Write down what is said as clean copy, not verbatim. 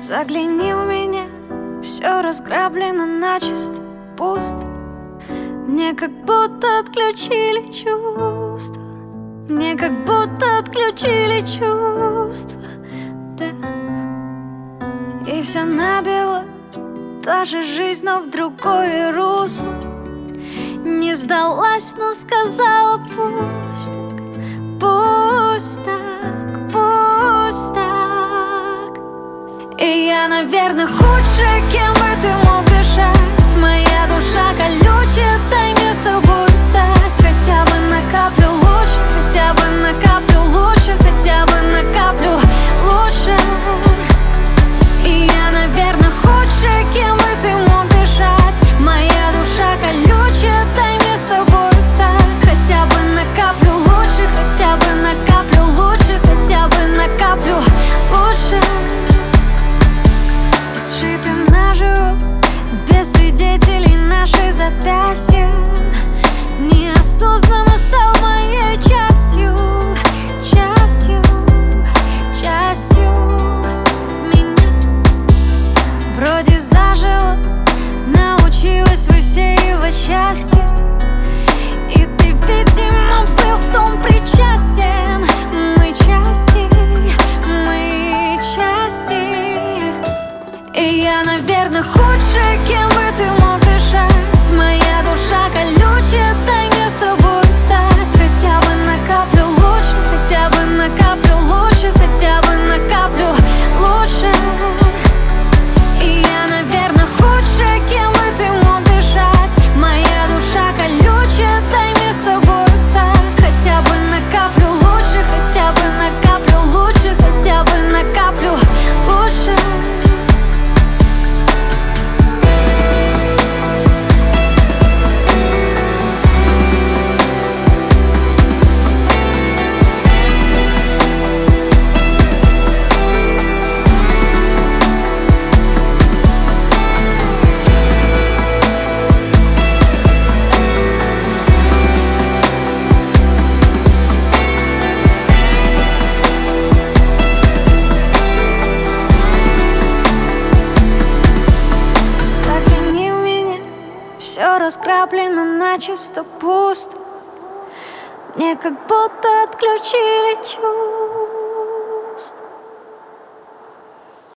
Загляни в меня, все разграблено начисто, пусто. Мне как будто отключили чувства. Мне как будто отключили чувства, да. И все набило, та же жизнь, но в другое русло. Не сдалась, но сказала: пусть так, пусть так, пусть так. И я, наверное, худшая, кем бы ты мог дышать. Моя душа колючая, дай мне с тобой стать. Хотя бы на каплю лучше, хотя бы на каплю лучше, хотя бы на каплю лучше. И я, наверное, худшая, кем бы ты мог дышать. Моя душа колючая, дай мне с тобой стать. Хотя бы на каплю лучше, хотя бы на каплю лучше, хотя бы на каплю лучше. Сшитым наживо, без свидетелей наши запястья. Неосознанно стал моей частью, частью, частью меня. Вроде зажила, научилась высеивать счастье. И ты, видимо, был в том причастен. Мы части, мы части. И я, наверное, худшая, кем бы ты мог дышать. Моя душа колючая, дай мне с тобой стать. Хотя бы на каплю лучше, хотя бы на каплю лучше, хотя бы на каплю лучше. И я, наверное, худшая, кем бы ты мог дышать. Моя душа колючая, дай мне с тобой стать. Хотя бы на каплю лучше, хотя бы на каплю лучше, хотя бы на каплю лучше. Все раскраплено начисто, пусто. Мне как будто отключили чувства.